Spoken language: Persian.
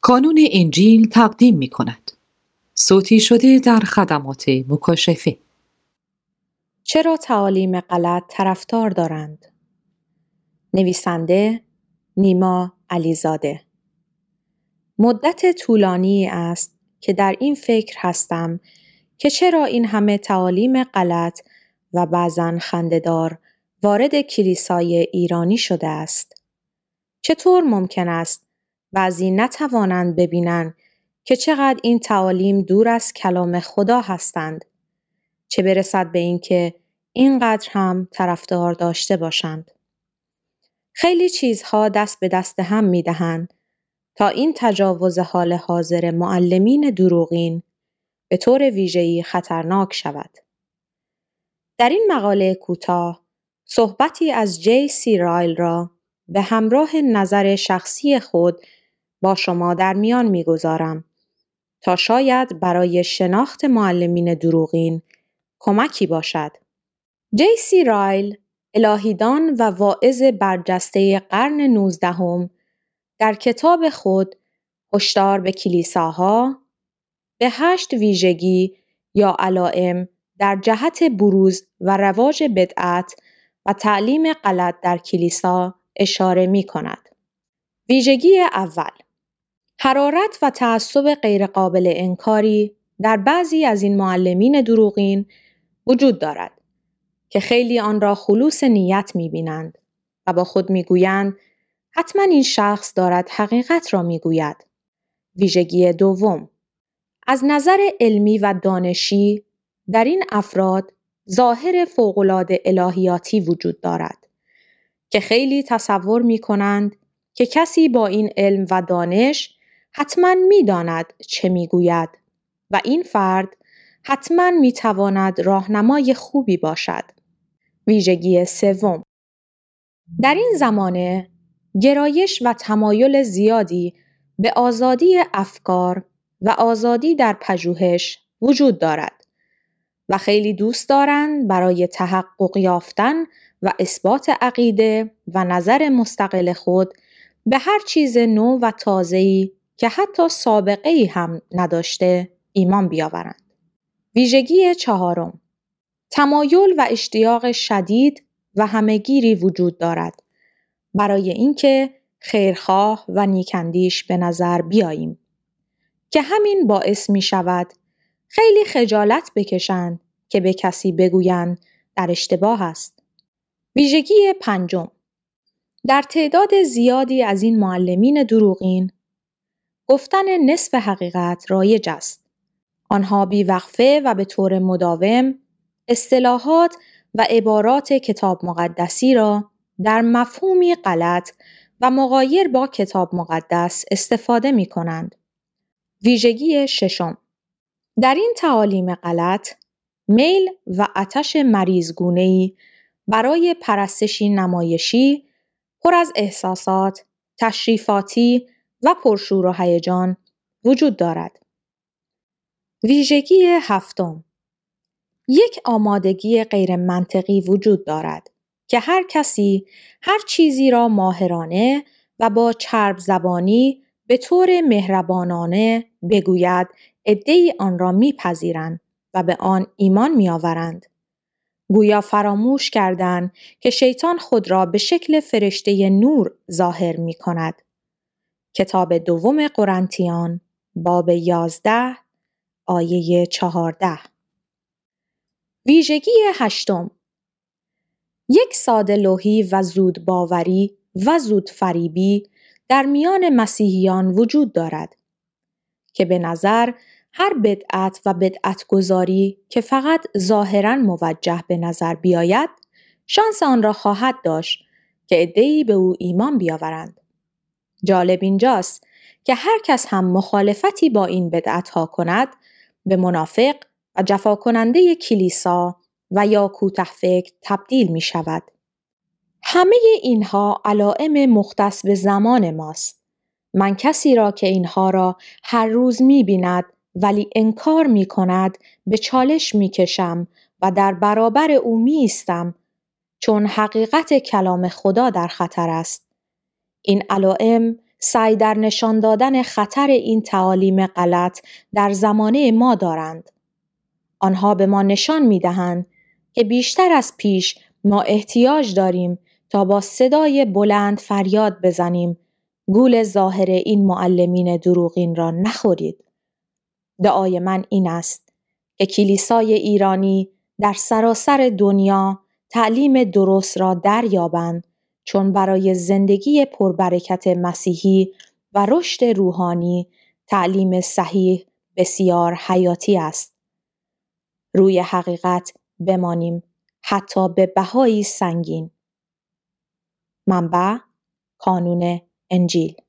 کانون انجیل تقدیم می کند. صوتی شده در خدمات مکاشفه. چرا تعالیم غلط طرفدار دارند؟ نویسنده نیما علیزاده. مدت طولانی است که در این فکر هستم که چرا این همه تعالیم غلط و بعضاً خنده‌دار وارد کلیسای ایرانی شده است. چطور ممکن است بعضی نتوانند ببینند که چقدر این تعالیم دور از کلام خدا هستند، چه برسد به این که اینقدر هم طرفدار داشته باشند. خیلی چیزها دست به دست هم می دهند تا این تجاوز حال حاضر معلمین دروغین به طور ویژه‌ای خطرناک شود. در این مقاله کوتاه صحبتی از جی.سی. رایل را به همراه نظر شخصی خود با شما در میان می‌گذارم تا شاید برای شناخت معلمین دروغین کمکی باشد. جی.سی. رایل، الهیدان و واعظ برجسته قرن 19 در کتاب خود هشدار به کلیساها به 8 ویژگی یا علائم در جهت بروز و رواج بدعت و تعلیم غلط در کلیسا اشاره می کند. ویژگی اول، حرارت و تعصب غیرقابل انکاری در بعضی از این معلمین دروغین وجود دارد که خیلی آن را خلوص نیت می بینند و با خود می گویند حتما این شخص دارد حقیقت را می گوید. ویژگی دوم، از نظر علمی و دانشی در این افراد ظاهر فوق‌العاده الهیاتی وجود دارد که خیلی تصور می کنند که کسی با این علم و دانش حتما می داند چه می گوید و این فرد حتما می تواند راهنمای خوبی باشد. ویژگی سوم، در این زمانه گرایش و تمایل زیادی به آزادی افکار و آزادی در پژوهش وجود دارد و خیلی دوست دارند برای تحقق یافتن و اثبات عقیده و نظر مستقل خود به هر چیز نو و تازه‌ای که حتی سابقه‌ای هم نداشته ایمان بیاورند. ویژگی چهارم، تمایل و اشتیاق شدید و همه‌گیری وجود دارد برای اینکه خیرخواه و نیک‌اندیش به نظر بیاییم که همین باعث می شود خیلی خجالت بکشند که به کسی بگویند در اشتباه است. ویژگی پنجم، در تعداد زیادی از این معلمین دروغین گفتن نصف حقیقت رایج است. آنها بی‌وقفه و به طور مداوم اصطلاحات و عبارات کتاب مقدسی را در مفهومی غلط و مغایر با کتاب مقدس استفاده می کنند. ویژگی ششم، در این تعالیم غلط میل و آتش مریضگونه‌ای برای پرستشی نمایشی پر از احساسات، تشریفاتی و پرشور و هیجان وجود دارد. ویژگی هفتم، یک آمادگی غیر منطقی وجود دارد که هر کسی هر چیزی را ماهرانه و با چرب زبانی به طور مهربانانه بگوید عده‌ای آن را میپذیرند و به آن ایمان میآورند. گویا فراموش کردند که شیطان خود را به شکل فرشته نور ظاهر می کند. کتاب دوم قرنتیان باب 11 آیه 14. ویژگی هشتم، یک ساده‌لوحی و زود باوری و زود فریبی در میان مسیحیان وجود دارد که به نظر هر بدعت و بدعتگذاری که فقط ظاهراً موجه به نظر بیاید شانس آن را خواهد داشت که عده‌ای به او ایمان بیاورند. جالب اینجاست که هر کس هم مخالفتی با این بدعت‌ها کند به منافق و جفا کننده کلیسا و یا کوتاه‌فکر تبدیل می شود. همه اینها علائم مختص به زمان ماست. من کسی را که اینها را هر روز می بیند ولی انکار می کند به چالش می کشم و در برابر او می ایستم چون حقیقت کلام خدا در خطر است. این علائم سعی در نشان دادن خطر این تعالیم غلط در زمانه ما دارند. آنها به ما نشان می‌دهند که بیشتر از پیش ما احتیاج داریم تا با صدای بلند فریاد بزنیم گول ظاهر این معلمین دروغین را نخورید. دعای من این است که کلیسای ایرانی در سراسر دنیا تعلیم درست را دریابند، چون برای زندگی پربرکت مسیحی و رشد روحانی تعلیم صحیح بسیار حیاتی است. روی حقیقت بمانیم حتی به بهای سنگین. منبع: کانون انجیل.